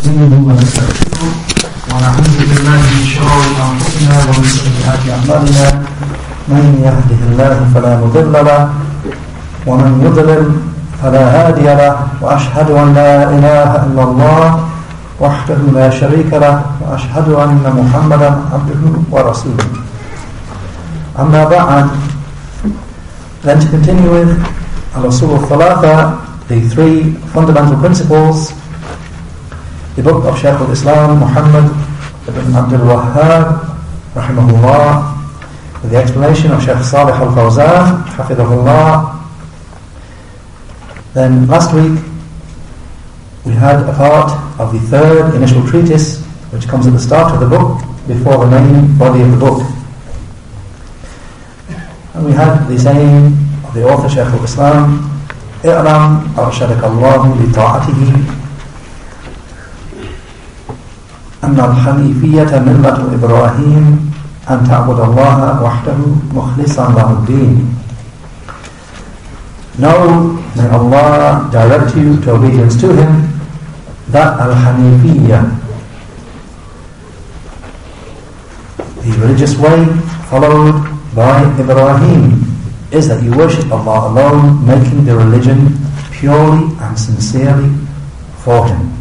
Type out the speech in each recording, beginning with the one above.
نستعينه ونستغفره ونعوذ بالله من شرور انفسنا ومن سيئات اعمالنا من يهده الله فلا مضل له ومن يضلل فلا هادي له واشهد ان لا اله الا الله وحده لا شريك له واشهد ان محمدا عبده ورسوله. اما بعد, then to continue with al-usul al-thalatha, the three fundamental principles, the book of Shaykh al-Islam Muhammad ibn Abdul Wahhab rahimahullah, with the explanation of Shaykh Salih al-Fawzan hafidhahullah. Then last week we had a part of the third initial treatise, which comes at the start of the book before the main body of the book, and we had the saying of the author Shaykh al-Islam: اعلم أرشدك الله لطاعته أن الحنيفية ملة إبراهيم أن تعبد الله وحده مخلصا له الدين. Know, may Allah direct you to obedience to Him, that al-Hanifiyya, the religious way followed by Ibrahim, is that you worship Allah alone, making the religion purely and sincerely for Him.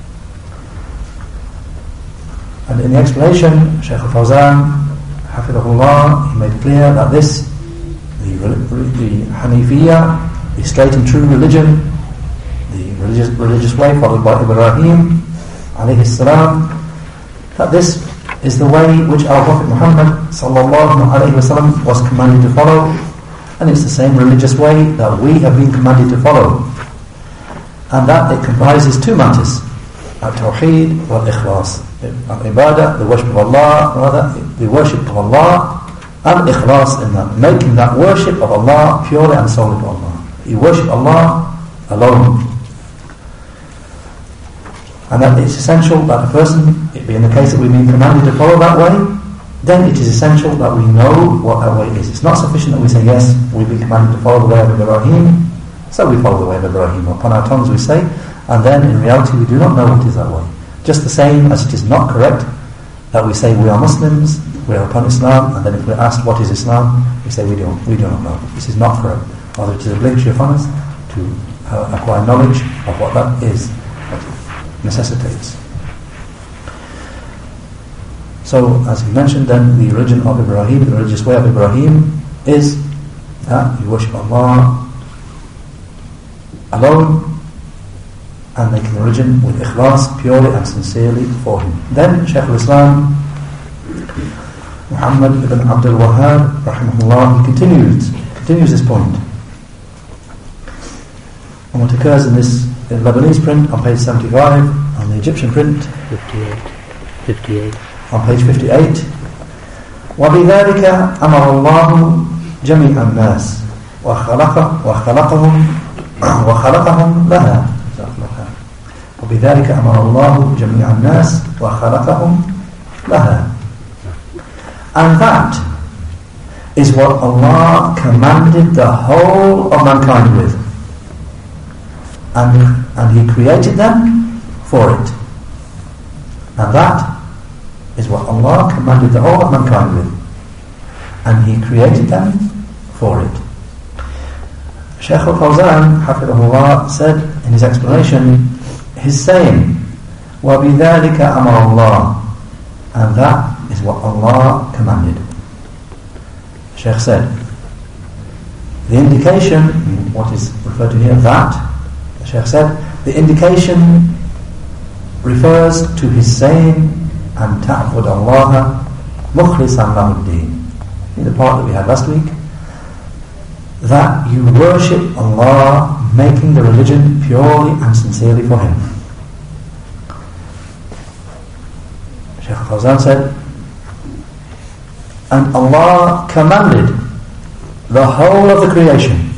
And in the explanation, Shaykh al-Fawzan hafidhahullah, he made clear that this, the Hanifiyya, the straight and true religion, the religious way followed by Ibrahim alayhi salam, that this is the way which our Prophet Muhammad sallallahu alayhi wasallam was commanded to follow, and it's the same religious way that we have been commanded to follow, and that it comprises two matters: at-tawheed wal-ikhlas, al-ibadah, the worship of Allah, rather the worship of Allah, and ikhlas, in that making that worship of Allah purely and solely to Allah. You worship Allah alone, and that it's essential that a person, it being the case that we've been commanded to follow that way, then it is essential that we know what that way is. It's not sufficient that we say, yes, we've been commanded to follow the way of Ibrahim, so we follow the way of Ibrahim. Upon our tongues we say, and then in reality we do not know what is that way. Just the same as it is not correct that we say we are Muslims, we are upon Islam, and then if we're asked what is Islam, we say we do not know. This is not correct. Rather, it is obligatory upon us to acquire knowledge of what that is, what it necessitates. So, as he mentioned, then the religion of Ibrahim, the religious way of Ibrahim, is that you worship Allah alone and making the religion with ikhlas, purely and sincerely for Him. Then Shaykh al-Islam Muhammad ibn Abdul Wahhab rahimahullah, he continues this point. And what occurs in this Lebanese print on page 75, on the Egyptian print 58 on page 58, وَبِذَلِكَ أَمَرَ اللَّهُ جَمِيعَ النَّاسِ وَخَلَقَهُم لَهَا. وَبِذَلِكَ أَمَرَ اللَّهُ جَمِيعَ النَّاسِ وَخَلَقَهُم لَهَا. And that is what Allah commanded the whole of mankind with, and He created them for it. And that is what Allah commanded the whole of mankind with, and He created them for it. Shaykh al-Fawzan hafidhahullah said in his explanation, his saying, وَبِذَلِكَ أَمَرَ اللَّهُ, and that is what Allah commanded. Shaykh said, the indication, what is referred to here, that, the Shaykh said, the indication refers to his saying, and ta'bud Allah mukhlisan lahu ad-din, in the part that we had last week, that you worship Allah making the religion purely and sincerely for Him. Shaykh al-Fawzan said, and Allah commanded the whole of the creation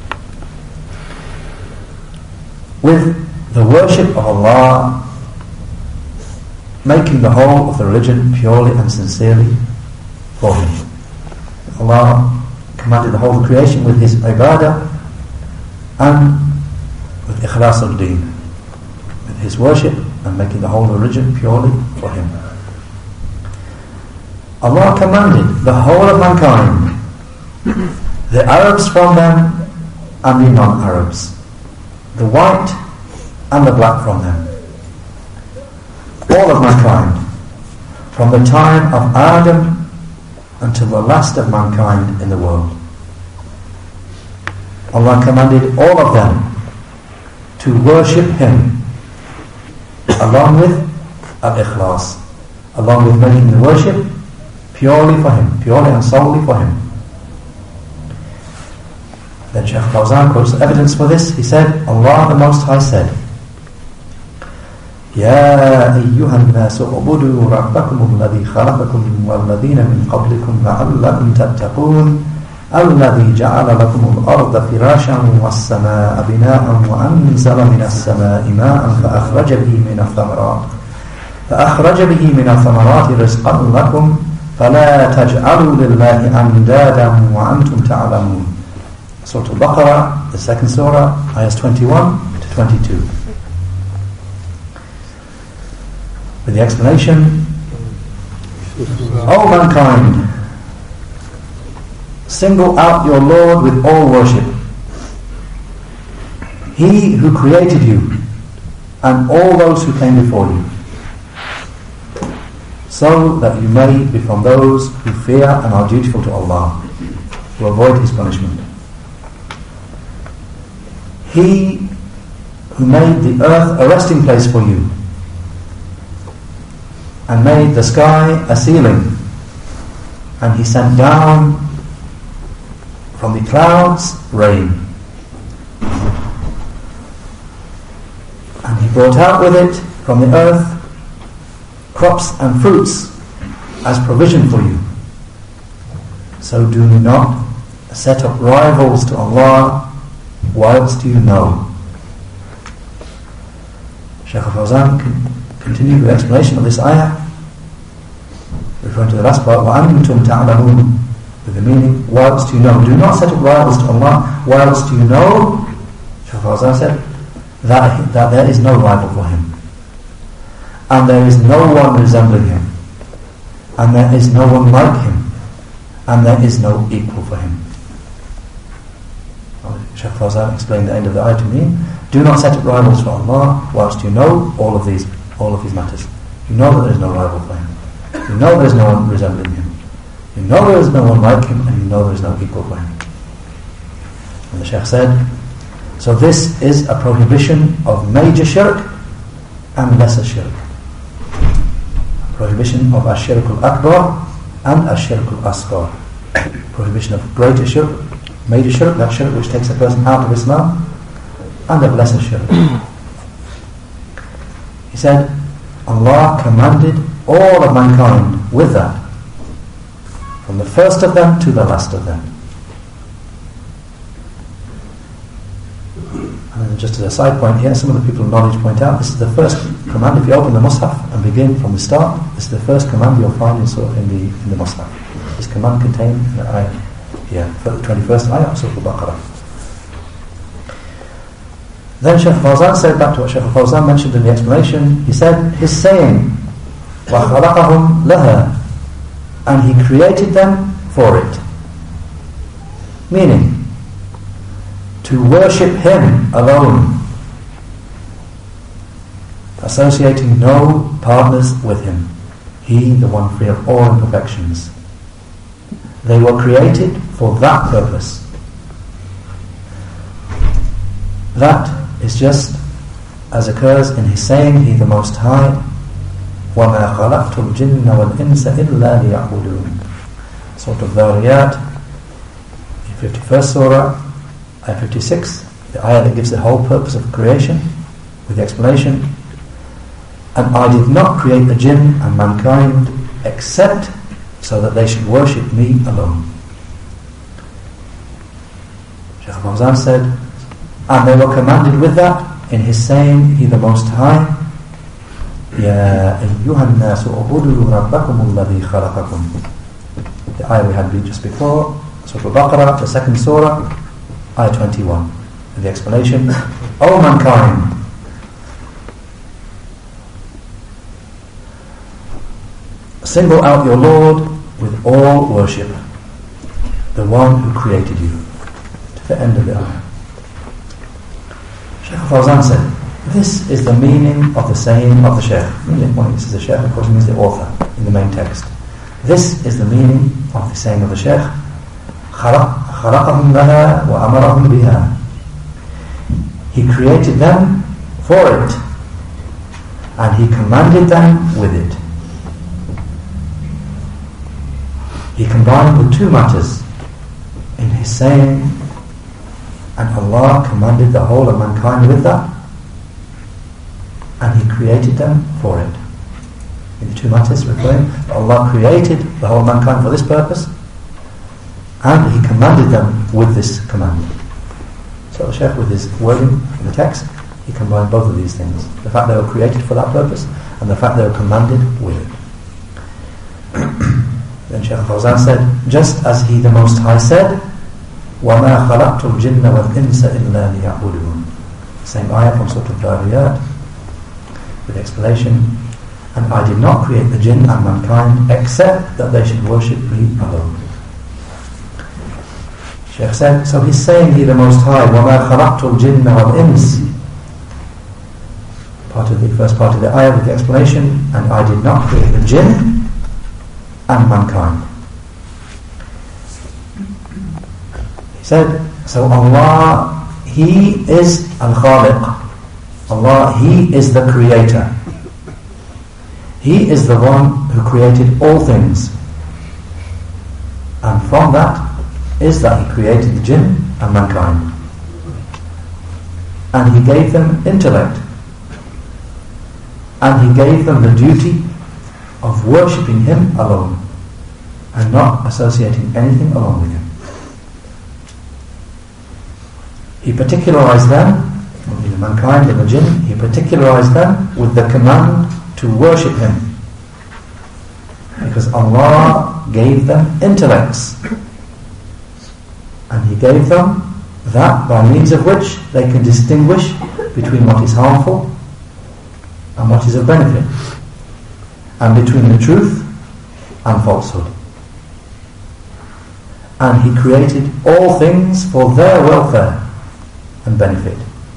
with the worship of Allah, making the whole of the religion purely and sincerely for Him. Allah commanded the whole of the creation with His ibadah and with ikhlas al-deen, with His worship and making the whole religion purely for Him. Allah commanded the whole of mankind, the Arabs from them and the non-Arabs, the white and the black from them, all of mankind, from the time of Adam until the last of mankind in the world. Allah commanded all of them to worship Him, along with al-ikhlas, along with making the worship purely for Him, purely and solely for Him. Then Shaykh Fawzan quotes evidence for this. He said, Allah the Most High said, يا أيها الناس اعبدوا ربكم الذي خلقكم والذين من قبلكم لعلكم تتقون الذي جعل لكم الأرض فراشا والسماء بناء وأنزل من السماء ماء فأخرج به من الثمرات رزقا لكم فلا تجعلوا لله أندادا وأنتم تعلمون. Surah Al-Baqarah, the second surah, ayahs 21 to 22. With the explanation, O mankind, single out your Lord with all worship, He who created you and all those who came before you, so that you may be from those who fear and are dutiful to Allah, to avoid His punishment. He who made the earth a resting place for you and made the sky a ceiling, and He sent down from the clouds rain, and He brought out with it from the earth crops and fruits as provision for you. So do not set up rivals to Allah whilst you know. Shaykh Fawzan continued the explanation of this ayah, referring to the last part, وَأَنْتُمْ تَعْلَمُونَ, with the meaning, whilst you know. Do not set up rivals to Allah whilst you know, Shaykh Fawzan said, that there is no rival for Him, and there is no one resembling Him, and there is no one like Him, and there is no equal for Him. Shaykh Fawzan explained the end of the ayah to me. Do not set up rivals for Allah whilst you know all of these matters. You know that there is no rival for Him. You know there is no one resembling Him. You know there is no one like Him, and you know there is no equal for Him. And the Shaykh said, so this is a prohibition of major shirk and lesser shirk. Prohibition of ash-shirk al-akbar and ash-shirk al-asghar. Prohibition of greater shirk, major shirk, that shirk which takes a person out of Islam, and of lesser shirk. He said, Allah commanded all of mankind with that, from the first of them to the last of them. And just as a side point here, some of the people of knowledge point out, this is the first command. If you open the Mus'haf and begin from the start, this is the first command you'll find in the Mus'haf. This command contained in the ayah, for the 21st ayah of Surah Al-Baqarah. Then Shaykh Fawzan said, back to what Shaykh Fawzan mentioned in the explanation, he said, his saying, وَخَلَقَهُمْ لَهَا, and He created them for it. Meaning, to worship Him alone, associating no partners with Him. He, the one free of all imperfections. They were created for that purpose. That is just as occurs in His saying, He the Most High, وَمَا خَلَقْتُ الْجِنَّ وَالْإِنسَ إِلَّا لِيَعْبُدُونَ. Surah Al-Dhariyat, 51st Surah, ayah 56, the ayah that gives the whole purpose of creation, with the explanation, and I did not create the jinn and mankind except so that they should worship me alone. Shaykh Fawzan said, and they were commanded with that in His saying, He the Most High, يَا أَيُّهَا النَّاسُ اعْبُدُوا رَبَّكُمُ الَّذِي خَلَقَكُم. The ayah we had just before, Surah Al-Baqarah, the second surah, ayah 21. With the explanation, O mankind, single out your Lord with all worship, the one who created you. To the end of the ayah. Shaykh Fawzan said, this is the meaning of the saying of the Shaykh. When he says the Shaykh, of course he means the author in the main text. This is the meaning of the saying of the Shaykh. خَلَقَهُمْ لَهَا وَأَمَرَهُمْ بِهَا. He created them for it, and He commanded them with it. He combined the two matters in His saying, and Allah commanded the whole of mankind with that, and He created them for it. In the two matters referring, Allah created the whole of mankind for this purpose, and He commanded them with this command. So the Shaykh, with his wording in the text, he combined both of these things: the fact they were created for that purpose, and the fact they were commanded with it. Then Shaykh Fawzan said, just as He the Most High said, وَمَا خَلَقْتُ الْجِنَّ وَالْإِنسَ إِلَّا لِيَعْبُدُونَ. Same ayah from Surah Al-Dhariyat, with explanation. And I did not create the jinn and mankind except that they should worship me alone. Shaykh said, so he's saying He the Most High, وَمَا خَلَقْتُ الْجِنَّ وَالْإِنسِ. The first part of the ayah with the explanation, and I did not create the jinn and mankind. He said, so Allah, He is Al-Khaliq. Allah, He is the Creator. He is the one who created all things. And from that is that He created the jinn and mankind. And He gave them intellect. And He gave them the duty of worshipping Him alone, and not associating anything along with Him. He particularized them, the mankind and the jinn, He particularized them with the command to worship Him, because Allah gave them intellects, and He gave them that by means of which they can distinguish between what is harmful and what is of benefit, and between the truth and falsehood. And He created all things for their welfare and benefit.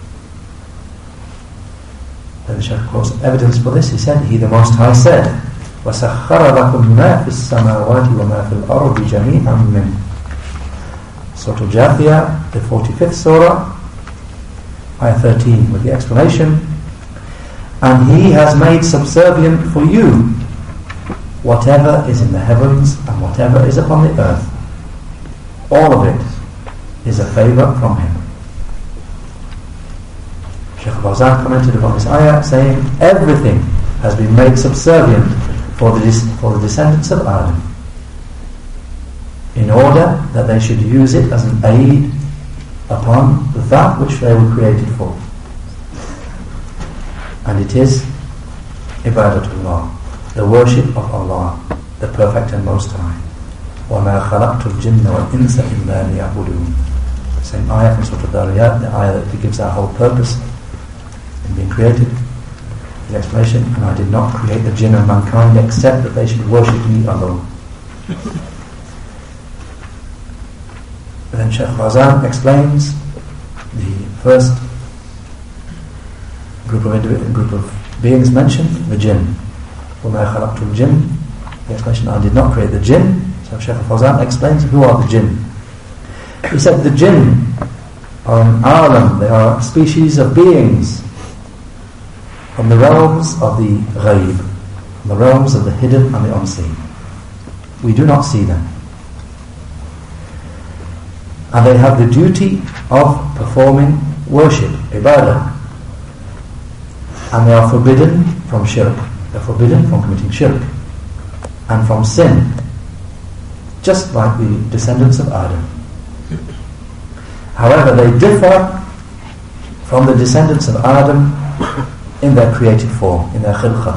Then the Shaykh quotes evidence for this. He said, He the Most High said, وَسَخَّرَ لَكُمْ مَا فِي السَّمَاوَاتِ وَمَا فِي الْأَرْضِ جَمِيعًا مِّنْهُ. Surah Al-Jathiyah, the 45th surah, ayah 13, with the explanation, and He has made subservient for you whatever is in the heavens and whatever is upon the earth. All of it is a favour from Him. Shaykh Fawzan commented upon this ayah, saying, everything has been made subservient for the descendants of Adam, in order that they should use it as an aid upon that which they were created for. And it is ibadatullah, the worship of Allah, the perfect and most high. وَمَا خَلَقْتُ الْجِنَّ وَالْإِنسَ إِلَّا لِيَعْبُدُونَ. Same ayah from Surah Al-Dhariyat, the ayah that gives our whole purpose in being created. The explanation, and I did not create the jinn and mankind except that they should worship me alone. And then Shaykh Fawzan explains the first group of beings mentioned, the jinn. وَمَا خَلَقْتُ الْجِنَّ. The explanation, I did not create the jinn. So Shaykh Fawzan explains who are the jinn. He said the jinn are an alam, they are a species of beings from the realms of the ghaib, from the realms of the hidden and the unseen. We do not see them. And they have the duty of performing worship, ibadah. And they are forbidden from shirk. They are forbidden from committing shirk and from sin, just like the descendants of Adam. However, they differ from the descendants of Adam in their created form, in their khilqah.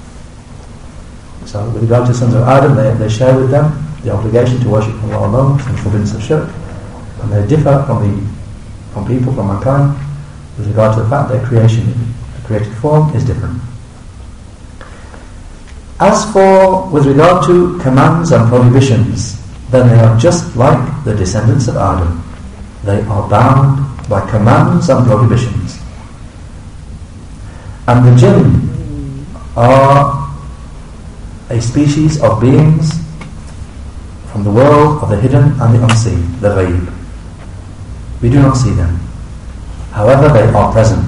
So with regard to the sons of Adam, they share with them the obligation to worship Allah alone and forbiddance of shirk. And they differ from people, from mankind, with regard to the fact their creation, the created form, is different. As for, with regard to commands and prohibitions, then they are just like the descendants of Adam. They are bound by commands and prohibitions. And the jinn are a species of beings from the world of the hidden and the unseen, the ghaib. We do not see them. However, they are present.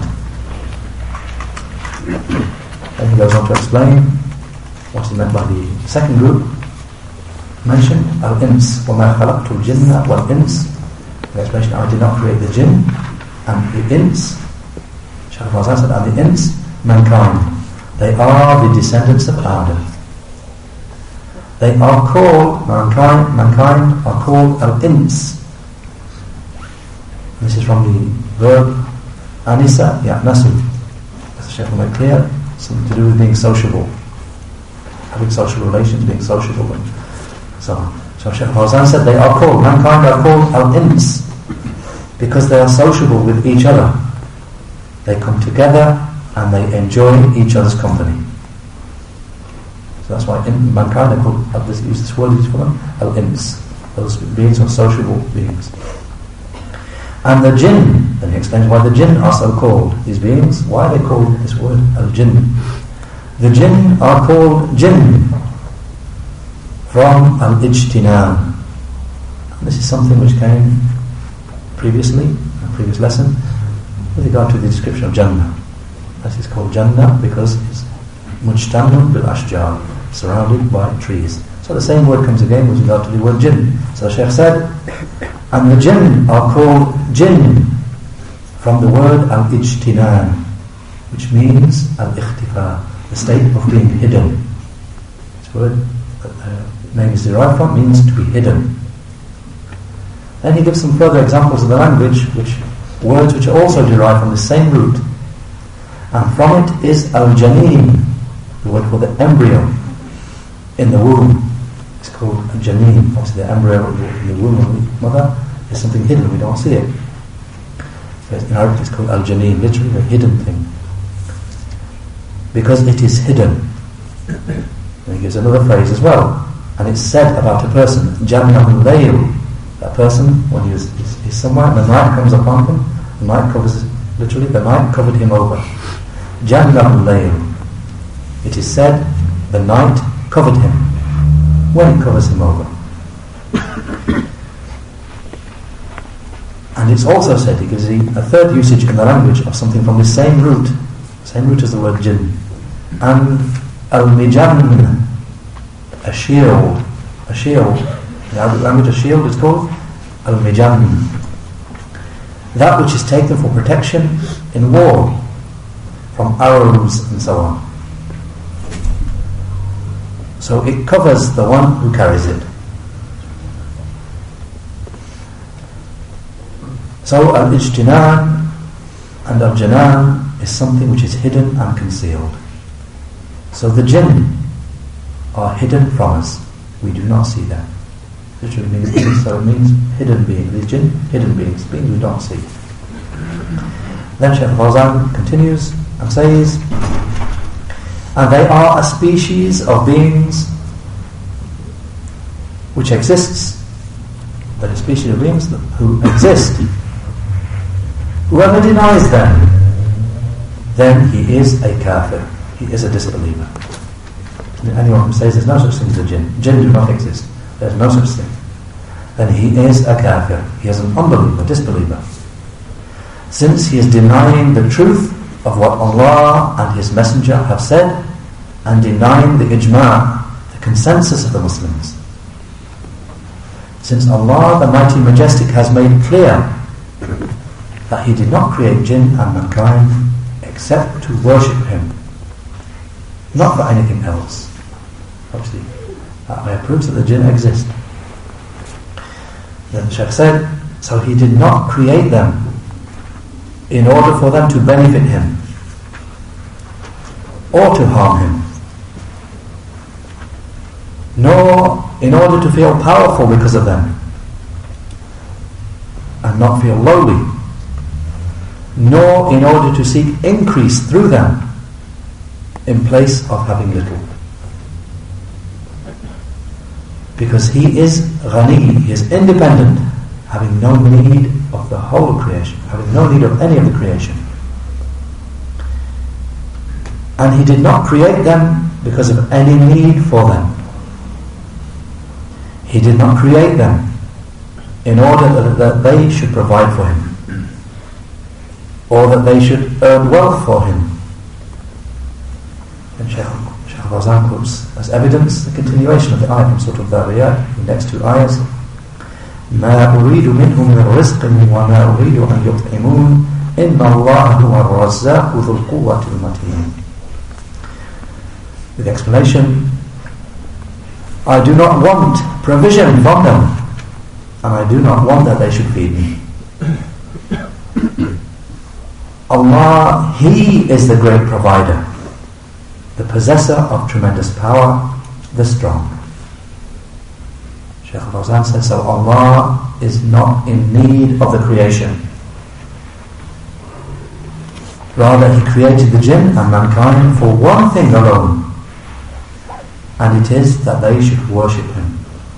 Then he goes on to explain what is meant by the second group mentioned, al-ins, وَمَا خَلَقْتُ الْجِنَّ وَالْإِنس. The explanation, I did not create the jinn and the ins. Shaykh Fawzan said, and the ins, mankind. They are the descendants of Adam. They are called, mankind are called al-ins. This is from the verb anisa ya'nasu. As the Shaykh will make clear, something to do with being sociable, having social relations, being sociable, and so on. So Shaykh Fawzan said mankind are called al-ins because they are sociable with each other. They come together and they enjoy each other's company. So that's why mankind are called, use this word used for them, al-ins. Those beings are sociable beings. And the jinn, then he explains why the jinn are so called. These beings, why are they called this word, al-jinn? The jinn are called jinn from al-ijtinam. This is something which came previously, in a previous lesson, with regard to the description of Jannah. This is called Jannah because it's mujtamun bil ashjar, surrounded by trees. So the same word comes again with regard to the word jinn. So the Shaykh said, and the jinn are called jinn from the word al-ijtinam, which means al-ikhtifa, the state of being hidden. This word name is derived from, means to be hidden. Then he gives some further examples of the language, words which are also derived from the same root. And from it is al-janeen, the word for the embryo in the womb. It's called al-janeen. Obviously the embryo in the womb of the mother is something hidden, we don't see it. So in Arabic it's called al-janeen, literally a hidden thing. Because it is hidden. And he gives another phrase as well. And it's said about a person, Jannahul Layl. That person, when he's somewhere, and the night comes upon him, the night covers, literally, the night covered him over. Jannahul Layl. It is said, the night covered him, when it covers him over. And it's also said, he gives a third usage in the language of something from the same root as the word jinn. And al-mijan, a shield. In the Arabic language, a shield is called al-mijan. That which is taken for protection in war, from arrows and so on. So it covers the one who carries it. So al-ijtinan and al-janan is something which is hidden and concealed. So the jinn are hidden from us. We do not see them. Literally means, so it means hidden beings. These jinn, hidden beings we don't see. Then Shaykh Fawzan continues and says, and they are a species of beings which exists. They're a species of beings who exist. Whoever denies them, then he is a kafir. He is a disbeliever. Anyone who says there's no such thing as a jinn do not exist, there's no such thing, then he is a kafir. He is an unbeliever, disbeliever. Since he is denying the truth of what Allah and His Messenger have said, and denying the ijma', the consensus of the Muslims. Since Allah the Mighty Majestic has made clear that He did not create jinn and mankind except to worship Him, not for anything else. Obviously, that proves that the jinn exist. Then the Shaykh said, so He did not create them in order for them to benefit Him or to harm Him, nor in order to feel powerful because of them and not feel lowly, nor in order to seek increase through them in place of having little. Because He is Ghani, He is independent, having no need of the whole of creation, having no need of any of the creation. And He did not create them because of any need for them. He did not create them in order that they should provide for Him, or that they should earn wealth for Him. And Shaykh Fawzan quotes as evidence the continuation of the ayah from Surah Al-Dhariyat, the next two ayahs. مَا أُرِيدُ مِنْهُمْ مِنْ رِزْقٍ وَمَا أُرِيدُ أَنْ يُطْعِمُونَ إِنَّ اللَّهَ هُوَ الرَّزَّاقُ ذُو الْقُوَّةِ الْمَتِينُ. With the explanation, I do not want provision from them, and I do not want that they should feed me. Allah, He is the great provider, the possessor of tremendous power, the strong. Shaykh Fawzan says, so Allah is not in need of the creation. Rather, He created the jinn and mankind for one thing alone, and it is that they should worship Him.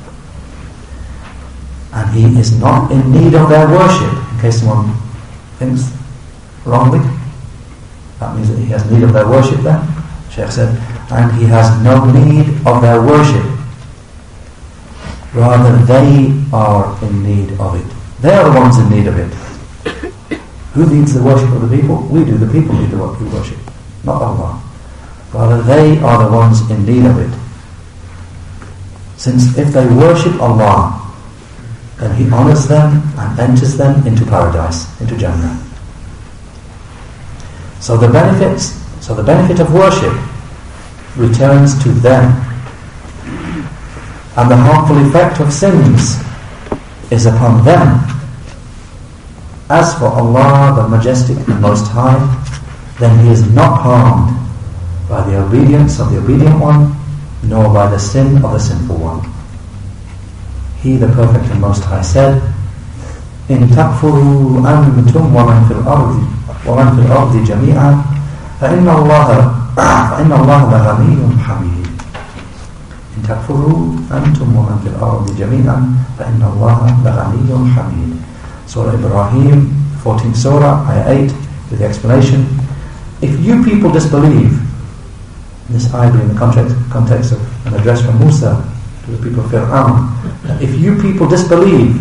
And He is not in need of their worship. In case someone thinks wrongly, that means that He has need of their worship then. Shaykh said, and He has no need of their worship. Rather, they are in need of it. They are the ones in need of it. Who needs the worship of the people? We do. The people need the worship, not Allah. Rather, they are the ones in need of it. Since if they worship Allah, then He honours them and enters them into paradise, into Jannah. So the benefit of worship returns to them, and the harmful effect of sins is upon them. As for Allah, the Majestic and Most High, then He is not harmed by the obedience of the obedient one, nor by the sin of the sinful one. He, the Perfect and Most High, said, إِن تَكْفُرُوا أَنْتُمْ وَمَنْ فِي الْأَرْضِ جَمِيعًا فَإِنَّ اللَّهَ لَغَنِيٌّ حَمِيدٌ. إِن تَكْفُرُوا أَنْتُمْ وَمَنْ فِي الْأَرْضِ جَمِيعًا فَإِنَّ اللَّهَ لَغَنِيٌّ حَمِيدٌ. Surah Ibrahim, 14th Surah, Ayah 8, with the explanation. If you people disbelieve, this ayah in the context of an address from Musa to the people of Fir'aun, if you people disbelieve,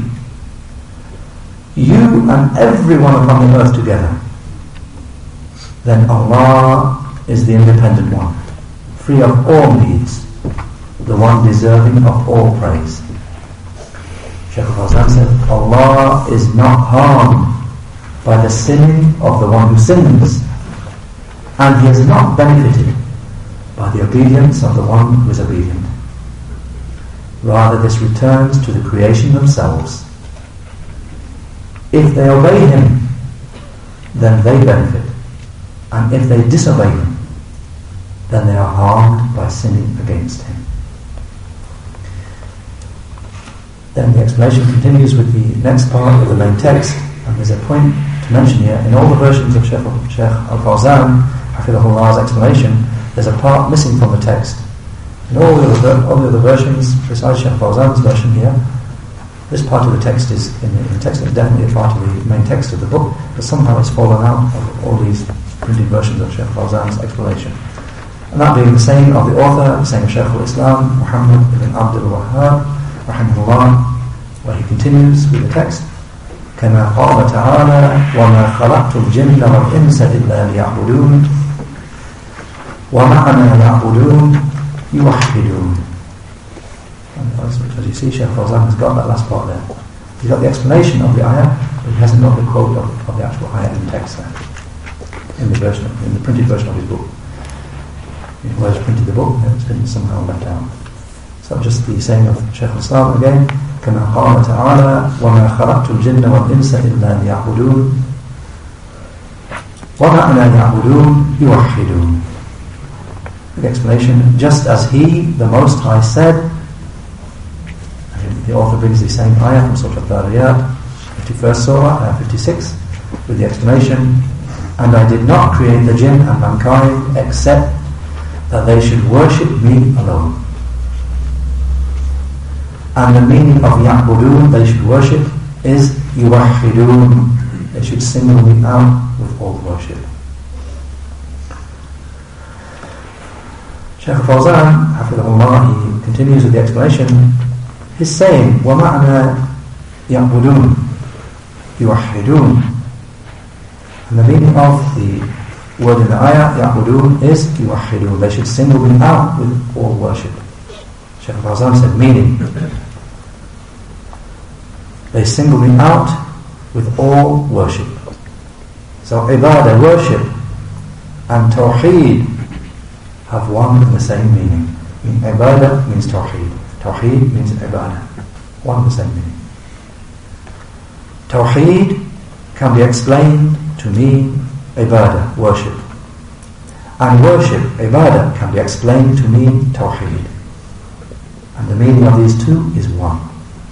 you and everyone upon the earth together, then Allah is the independent one, free of all needs, the one deserving of all praise. Shaykh Fawzan said, Allah is not harmed by the sinning of the one who sins, and He is not benefited by the obedience of the one who is obedient. Rather, this returns to the creation themselves. If they obey Him, then they benefit, and if they disobey Him, then they are harmed by sinning against Him. Then the explanation continues with the next part of the main text, and there's a point to mention here. In all the versions of Shaykh Al-Fawzan, Hafidhahullah's explanation, there's a part missing from the text. In all the other versions, besides Shaykh Fawzan's version here, this part of the text is in the text is definitely a part of the main text of the book, but somehow it's fallen out of all these printed versions of Shaykh Fawzan's explanation. And that being the saying of the author, the saying of Shaykh al-Islam, Muhammad ibn Abdul Wahhab, rahimahullah, where he continues with the text, كما قال تعالى وما خلقت الجن والإنس إلا ليعبدون ومعنى يعبدون يوحدون. As you see, Shaykh Fawzan has got that last part there. He's got the explanation of the ayah, but he hasn't got the quote of the actual ayah in the text there, in the printed version of his book. Where he's printed the book, it's been somehow left out. So just the saying of Shaykh al-Islam again, كما قال تعالى وما خلقت الجن والإنس إلا ليعبدون ومعنى يعبدون يوحدون. The explanation, just as He, the Most High, said, the author brings the same ayah from Surah Al-Dhariyat, 51st Surah, ayah 56, with the explanation, and I did not create the jinn and mankind except that they should worship me alone. And the meaning of يَعْبُدُونَ, they should worship, is يُوَحِّدُونَ, they should single me out with all worship. Shaykh Fawzan, Hafidhahullah, he continues with the explanation. He's saying, وَمَعْنَا يَعْبُدُونَ يُوَحِّدُونَ, and the meaning of the word in the ayah, يَعْبُدُونَ, is يُوَحِّدُونَ, they should single me out with all worship. Shaykh Fawzan said, meaning, they single me out with all worship. So ibadah, worship, and tawheed have one and the same meaning. Ibadah means tawheed. Tawheed means ibadah. One and the same meaning. Tawheed can be explained to mean ibadah, worship. And worship, ibadah, can be explained to mean tawheed. And the meaning of these two is one.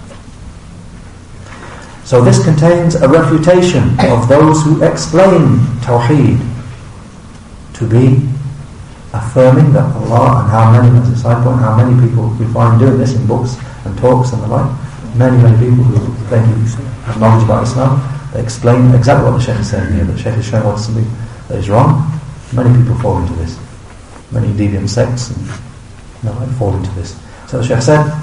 So this contains a refutation of those who explain tawheed to be affirming that Allah, and how many, as a side point, how many people we find doing this in books and talks and the like. Many people who claim to have knowledge about Islam, they explain exactly what the Shaykh is saying here. The Shaykh is showing what's something that is wrong. Many people fall into this. Many deviant sects and the like fall into this. So the Shaykh said,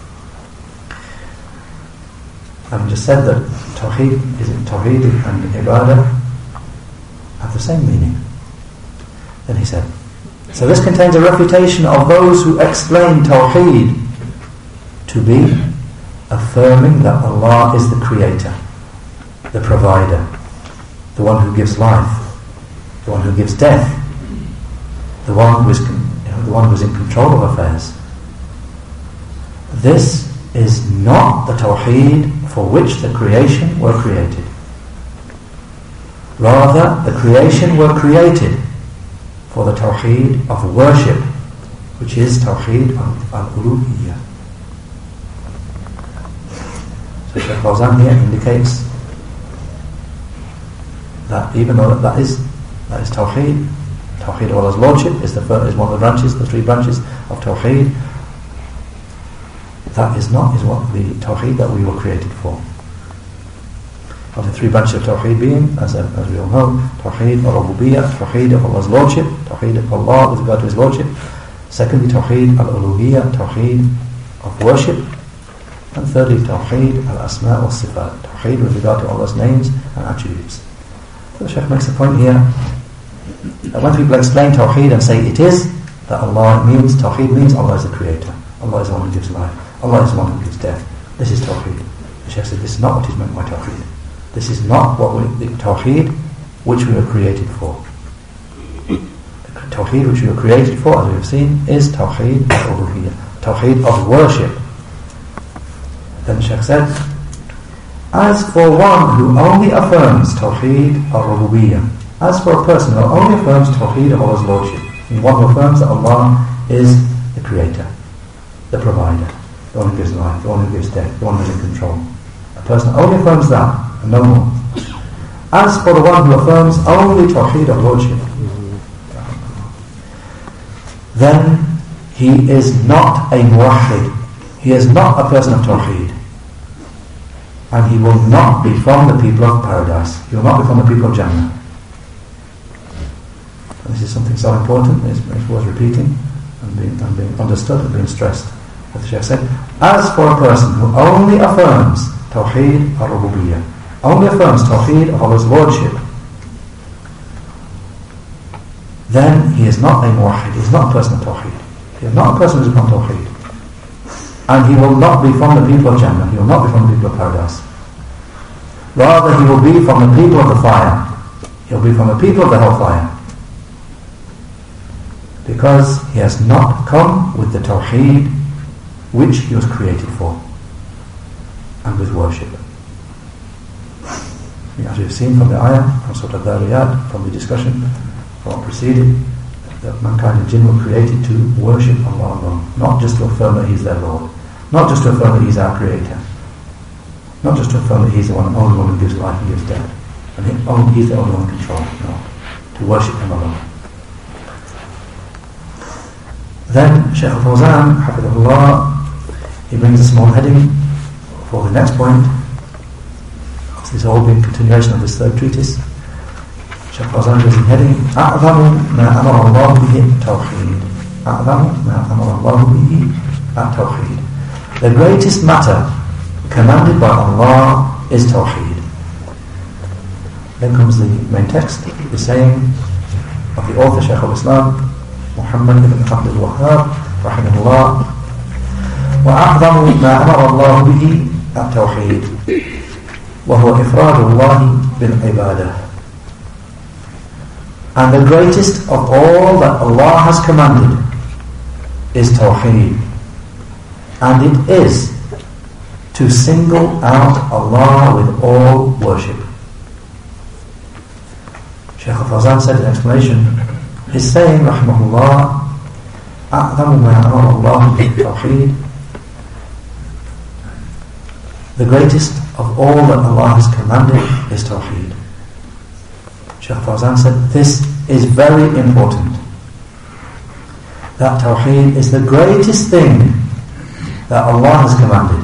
having just said that Tawheed and Ibadah have the same meaning, then he said, so this contains a refutation of those who explain Tawheed to be affirming that Allah is the creator, the provider, the one who gives life, the one who gives death, the one who is in control of affairs. This is not the Tawheed for which the creation were created. Rather, the creation were created for the Tawheed of worship, which is Tawheed al-Uluhiyyah. So Shaykh Fawzan here indicates that even though that is Tawheed of Allah's Lordship is one of the branches, the three branches of Tawheed, that is what the Tawheed that we were created for. Of the three branches of Tawheed being, as we all know, Tawheed al-Rububiyyah, Tawheed of Allah's Lordship, Tawheed of Allah with regard to His Lordship. Secondly, Tawheed al-Uluhiyyah, Tawheed of worship. And thirdly, Tawheed al-Asma' wal-Sifat, Tawheed with regard to Allah's names and attributes. So the Shaykh makes a point here that when people explain Tawheed and say it is, that Tawheed means Allah is the creator, Allah is the one who gives life, Allah is the one who gives death. This is Tawheed. The Shaykh said this is not what is meant by Tawheed. This is not the Tawheed which we were created for. The Tawheed which we were created for, as we have seen, is Tawheed al-Uluhiyyah, Tawheed of worship. Then the Shaykh said, as for one who only affirms Tawheed al-Rububiyyah, as for a person who only affirms Tawheed of Allah's Lordship, and one who affirms that Allah is the creator, the provider, the one who gives life, the one who gives death, the one who is in control. A person only affirms that, and no more. As for the one who affirms only Tawheed of Lordship, then he is not a muwahhid. He is not a person of Tawheed. And he will not be from the people of paradise. He will not be from the people of Jannah. And this is something so important, it's worth repeating and being understood and being stressed. As the Shaykh said, as for a person who only affirms Tawheed al-Rububiyyah, only affirms Tawheed of Allah's Lordship, then he is not a muwahhid, he is not a person of Tawheed. He is not a person who is from Tawheed. And he will not be from the people of Jannah, he will not be from the people of paradise. Rather, he will be from the people of the fire. He will be from the people of the hellfire. Because he has not come with the Tawheed which he was created for, and with worship. As we've seen from the ayah, from Surah Al-Dhariyat, from the discussion, from what preceded, that mankind and jinn were created to worship Allah alone, not just to affirm that He's their Lord, not just to affirm that He's our Creator, not just to affirm that He's the only one who gives life and gives death, and He's the only one in control, no, to worship Him alone. Then Shaykh Al-Fawzan, Hafidhahullah, he brings a small heading for the next point. This will all be a continuation of this third treatise. Shaykh Fawzan gives the heading أعظم ما أمر الله به التوحيد. أعظم ما أمر الله به التوحيد. The greatest matter commanded by Allah is Tawheed. Then comes the main text, the saying of the author Shaykh al-Islam Muhammad ibn Abdul Wahhab rahimahullah, وأعظم ما أمر الله به التوحيد وهو إفراد الله بالعبادة. And the greatest of all that Allah has commanded is Tawheed, and it is to single out Allah with all worship. Shaykh al-Fawzan said in explanation, his saying rahimahullah, أعظم ما أمر الله بالتوحيد, the greatest of all that Allah has commanded is Tawheed. Shaykh Fawzan said, this is very important. That Tawheed is the greatest thing that Allah has commanded.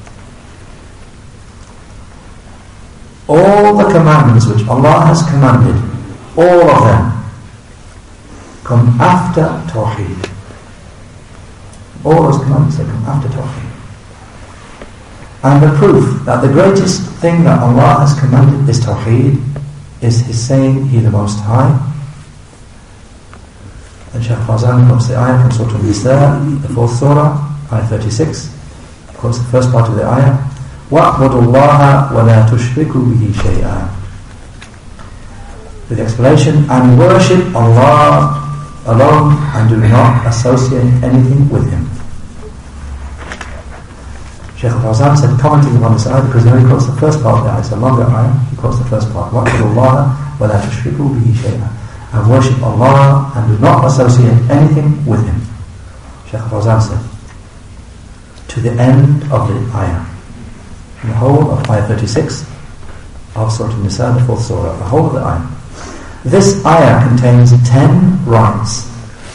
All the commandments which Allah has commanded, all of them, come after Tawheed. All those commandments, they come after Tawheed. And the proof that the greatest thing that Allah has commanded is Tawheed is His saying, He the Most High. And Shaykh Fawzan quotes the ayah from Surah An-Nisa, the 4th surah, ayah 36. He quotes the first part of the ayah, وَاعْبُدُوا اللَّهَ وَلَا تُشْرِكُوا بِهِ شَيْئًا. With the explanation, and worship Allah alone and do not associate anything with Him. Shaykh al-Fawzan said, commenting upon this ayah, because he only quotes the first part of the ayah, it's a longer ayah, he quotes the first part, وَاعْبُدُوا اللَّهَ وَلَا تُشْرِكُوا بِهِ شَيْئًا, and worship Allah and do not associate anything with Him. Shaykh al-Fawzan said, to the end of the ayah, in the whole of ayah 36 of Surah An-Nisa, the 4th surah, the whole of the ayah. This ayah contains 10 rights,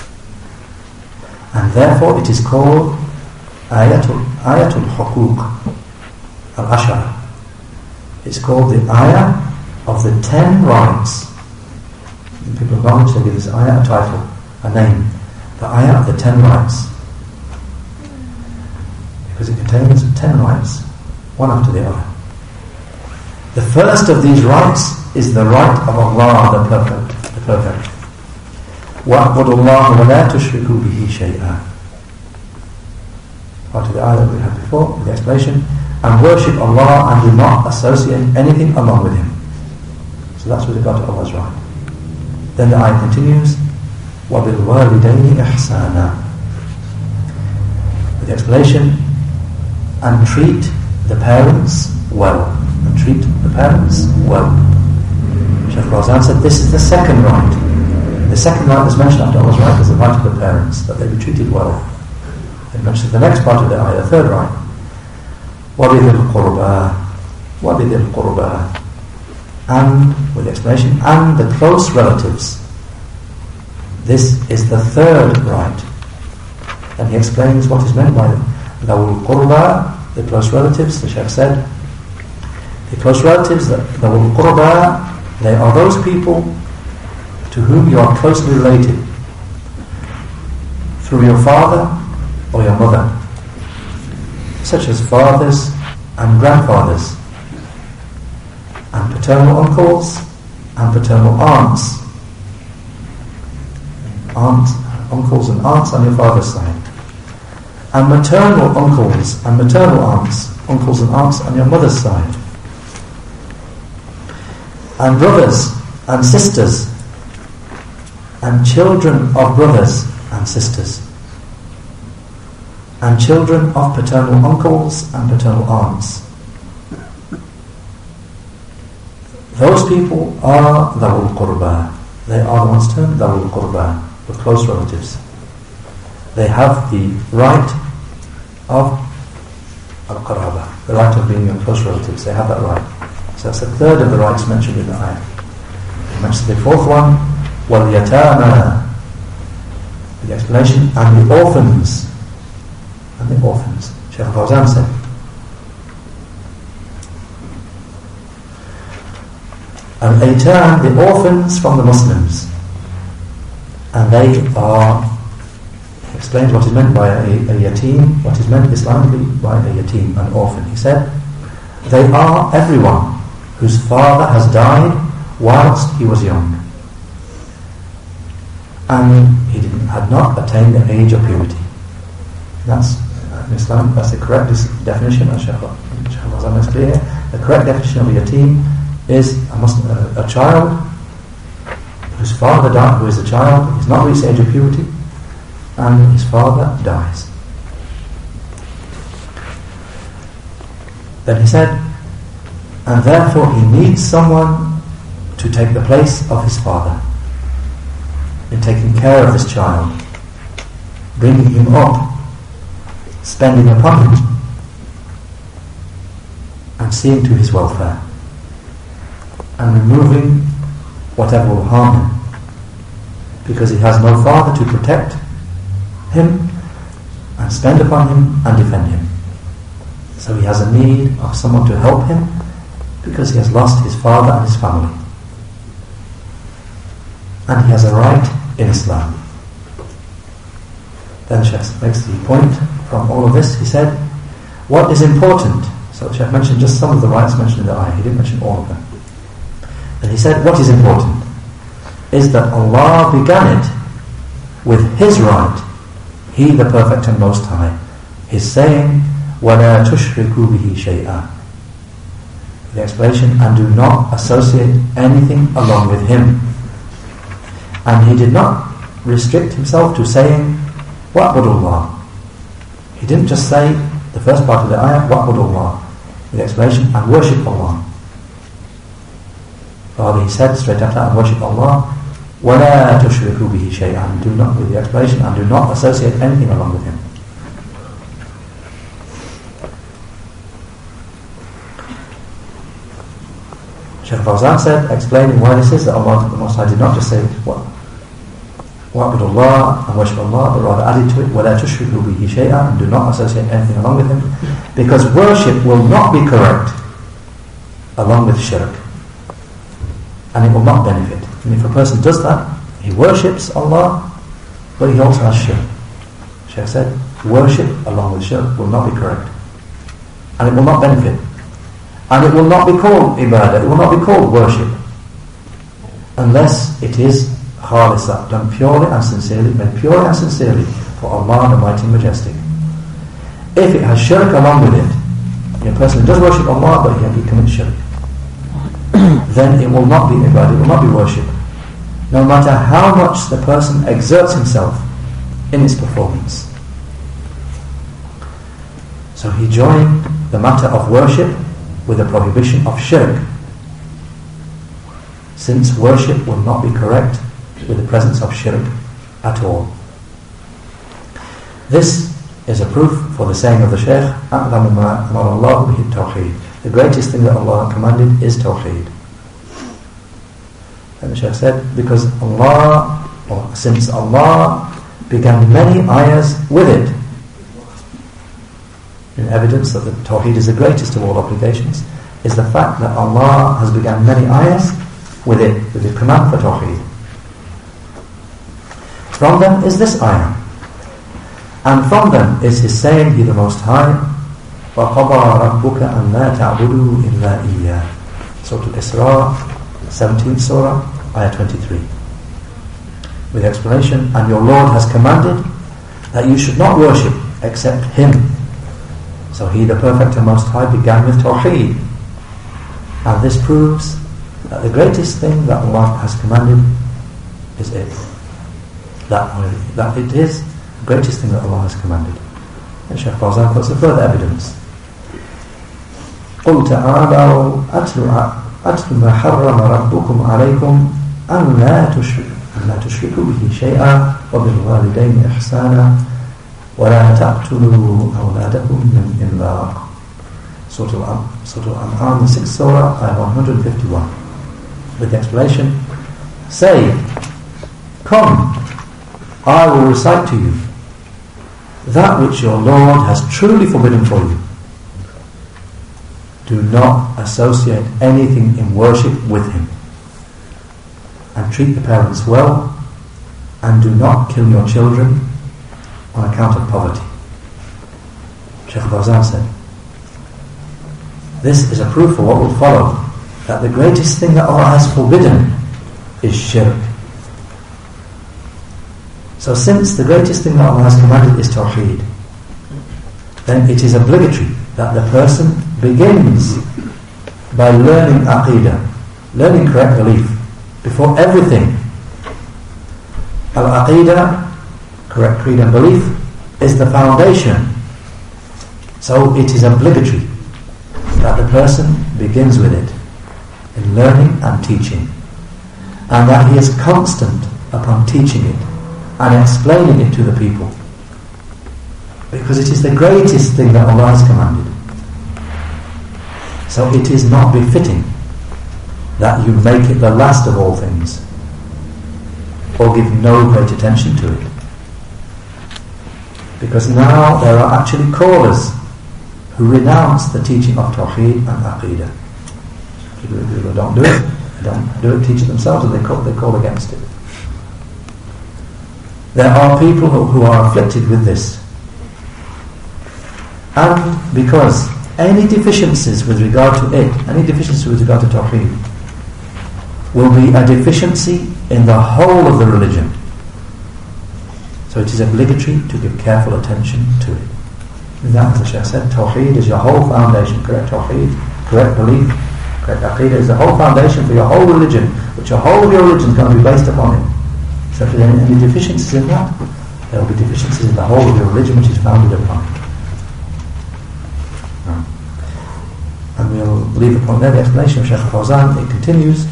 and therefore it is called Ayatul Huquq Al-Ashara. It's called the ayah of the 10 rights. In people of knowledge, they give this ayah a title, a name, the ayah of the 10 rights, because it contains 10 rights, one after the other. The first of these rights is the right of Allah, the perfect. وَاعْبُدُوا اللَّهَ وَلَا تُشْرِكُوا بِهِ شَيْئًا. Part of the ayah that we had before, with the explanation, and worship Allah and do not associate anything along with Him. So that's with regard to Allah's right. Then the ayah continues, وَبِالْوَالِدَيْنِ إِحْسَانًا. With the explanation, and treat the parents well. And treat the parents well. Shaykh Fawzan said this is the second right. The second right that's mentioned after Allah's right is the right of the parents, that they be treated well. Then mentions the next part of the ayah, the third right. وَبِذِي الْقُرْبَى. And, with the explanation, and the close relatives. This is the third right. And he explains what is meant by them. ذَوُ الْقُرْبَى, the close relatives, the Shaykh said, the close relatives, the ذَوُ الْقُرْبَى, they are those people to whom you are closely related through your father or your mother, such as fathers and grandfathers, and paternal uncles and paternal aunts. Uncles and aunts on your father's side, and maternal uncles and maternal aunts, uncles and aunts on your mother's side, and brothers and sisters, and children of brothers and sisters, and children of paternal uncles and paternal aunts. Those people are Dhawul Qurba. They are the ones termed Dhawul Qurba, the close relatives. They have the right of Al-Qaraba, the right of being your close relatives. They have that right. So that's the third of the rights mentioned in the ayah. He mentions the fourth one, وَالْيَتَامَى, the explanation, and the orphans. And the orphans. Shaykh Shaykh Fawzan said, Al-Aytam, the orphans from the Muslims, and they are, he explains what is meant by a yatim, what is meant Islamically by a yatim, an orphan. He said, they are everyone whose father has died whilst he was young, and he had not attained the age of puberty. That's in Islam, that's the correct definition, as Shaykh Fawzan makes clear. The correct definition of a yatim is a child whose father died, who is a child, he's not reached the age of puberty, and his father dies. Then he said, and therefore he needs someone to take the place of his father in taking care of this child, bringing him up, spending upon him, and seeing to his welfare, and removing whatever will harm him, because he has no father to protect him and spend upon him and defend him. So he has a need of someone to help him, because he has lost his father and his family, and he has a right in Islam. Then Shaykh makes the point from all of this. He said, what is important? So Shaykh mentioned just some of the rights mentioned in the ayah, he didn't mention all of them. And he said, what is important is that Allah began it with His right, He the Perfect and Most High, His saying, وَلَا تُشْرِكُوا بِهِ شَيْئًا. The explanation, and do not associate anything along with Him. And He did not restrict Himself to saying, وَعْبُدُوا. He didn't just say, the first part of the ayah, وَعْبُدُوا, the explanation, and worship Allah. Rather, He said straight after that, and worship Allah, وَلَا تُشْرِكُوا بِهِ شَيْئًا. Do not, with the explanation, and do not associate anything along with Him. Shaykh Fawzan said, explaining why this is, that Allah the Most High did not just say وَعْبُدُ اللَّهِ and worship Allah, but rather added to it وَلَا تُشْرِكُوا بِهِ شَيْئًا, and do not associate anything along with Him, because worship will not be correct along with shirk, and it will not benefit. And if a person does that, he worships Allah, but he also has shirk. Shaykh said, worship along with shirk will not be correct, and it will not benefit. And it will not be called ibadah, it will not be called worship, unless it is khalisa, done purely and sincerely, made purely and sincerely for Allah the Mighty and Majestic. If it has shirk along with it, a person who does worship Allah but he commits shirk, then it will not be ibadah, it will not be worship, no matter how much the person exerts himself in its performance. So he joined the matter of worship with the prohibition of shirk, since worship will not be correct with the presence of shirk at all. This is a proof for the saying of the Shaykh, أَعْلَمُ مَا أَمَرَ اللَّهُ بِهِ التَّوْحِيدِ. The greatest thing that Allah commanded is Tawheed. And the Shaykh said, because Allah, or since Allah began many ayahs with it, in evidence that the Tawheed is the greatest of all obligations, is the fact that Allah has begun many ayahs with it, with the command for Tawheed. From them is this ayah, and from them is His saying, He the Most High, وَقَضَى رَبُّكَ أَنْ لَا تَعْبُدُوا إِلَّا إِيَّاهُ. Surah Al-Isra, 17th Surah, ayah 23. With the explanation, and your Lord has commanded that you should not worship except Him. So He the Perfect and Most High began with Tawheed, and this proves that the greatest thing that Allah has commanded is it. That it is the greatest thing that Allah has commanded. And Shaykh Fawzan puts a further evidence. قُلْ تَعَالَوْا أَتْلُ مَا حَرَّمَ رَبُّكُمْ عَلَيْكُمْ أَنْ لَا تُشْرِكُوا بِهِ شَيْئًا وَبِالْوَالِدَيْنِ إِحْسَانًا وَلَا تَقْتُلُوا أَوْلَادَكُمْ مِنْ إِمْلَاقٍ. Surah Al-An'am, 6th Surah, ayah 151. With the explanation, say, come, I will recite to you that which your Lord has truly forbidden for you. Do not associate anything in worship with him, and treat the parents well, and do not kill your children on account of poverty. Shaykh Fawzan said, this is a proof for what will follow, that the greatest thing that Allah has forbidden is shirk. So since the greatest thing that Allah has commanded is tawheed, then it is obligatory that the person begins by learning aqeedah, learning correct belief, before everything. Al-aqeedah, correct creed and belief, is the foundation. So it is obligatory that the person begins with it in learning and teaching, and that he is constant upon teaching it and explaining it to the people, because it is the greatest thing that Allah has commanded. So it is not befitting that you make it the last of all things, or give no great attention to it, because now there are actually callers who renounce the teaching of Tawheed and Aqeedah. People don't do it, they don't do it, teach it themselves, and they call against it. There are people who are afflicted with this, and because any deficiencies with regard to it, any deficiencies with regard to Tawheed, will be a deficiency in the whole of the religion. So it is obligatory to give careful attention to it. And that, as the Shaykh said, Tawheed is your whole foundation. Correct Tawheed, correct belief, correct Aqeedah is the whole foundation for your whole religion, which your whole of your religion is going to be based upon it. So if there are any deficiencies in that, there will be deficiencies in the whole of your religion, which is founded upon it. And we'll leave the point there, the explanation of Shaykh Fawzan. It continues.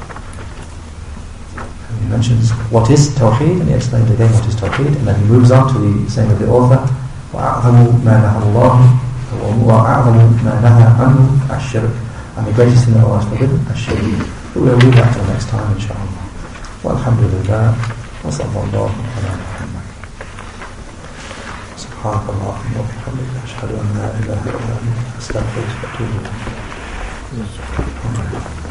He mentions what is Tawheed, and he explains again what is Tawheed, and then he moves on to the saying of the author, وَأَعْظَمُ مَا نَهَى اللَّهُ وَأَعْظَمُ مَا نَهَى عَنْهُ الشِّرْكُ, and the greatest thing that Allah has forbidden, الشِّرْكُ. We'll leave that till next time, inshallah. Walhamdulillah, wa sallallahu ala Muhammad. سبحانك اللهم وبحمدك أشهد أن لا إله إلا أنت أستغفرك وأتوب إليك.